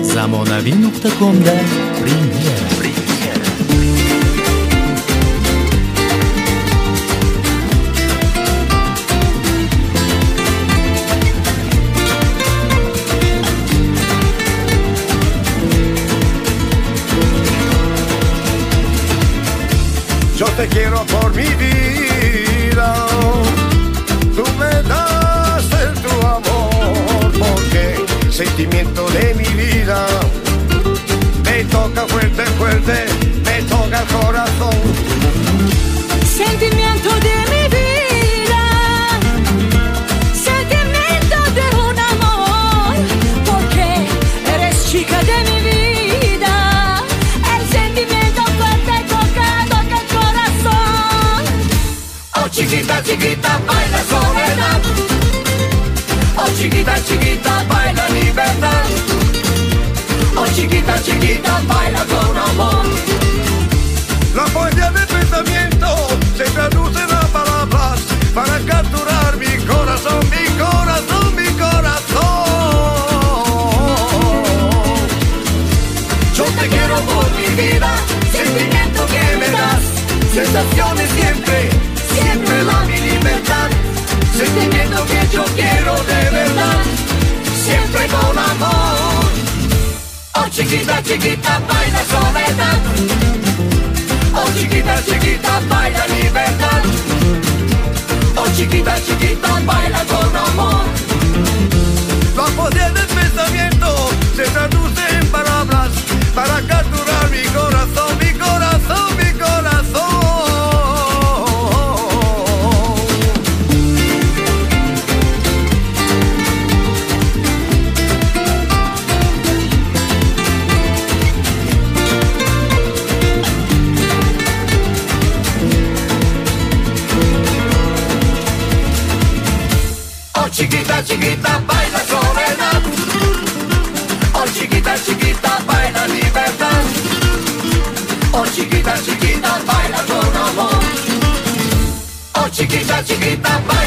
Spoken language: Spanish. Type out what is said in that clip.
Zamonaviy.com'da premyera. Yo te quiero por mi vida, tú me das el tu amor, porque sentimiento de mi vida me toca fuerte, fuerte, me toca el corazón. Sentimiento de mi vida, sentimiento de un amor, porque eres chica de mi vida, el sentimiento fuerte toca el corazón. Oh chiquita, chiquita, baila soledad. Oh chiquita, chiquita, baila libertad. Oh chiquita, chiquita, baila con amor. La poesía del pensamiento se traduce en las palabras para capturar mi corazón, mi corazón, mi corazón. Yo te quiero por mi vida, sentimiento que me das, sensaciones siempre, siempre la mi libertad. Sentimiento que yo quiero de verdad, siempre con amor. Oh chiquita, chiquita, baila soledad. Oh chiquita, chiquita, baila libertad. Oh chiquita, chiquita, baila con amor. La poesía del pensamiento se traduce en palabras para capturar mi corazón, mi corazón, mi corazón. Oh chiquita, chiquita, baila soledad. Oh chiquita, chiquita, baila libertad. Oh chiquita, chiquita, baila con amor. Oh chiquita, chiquita, baila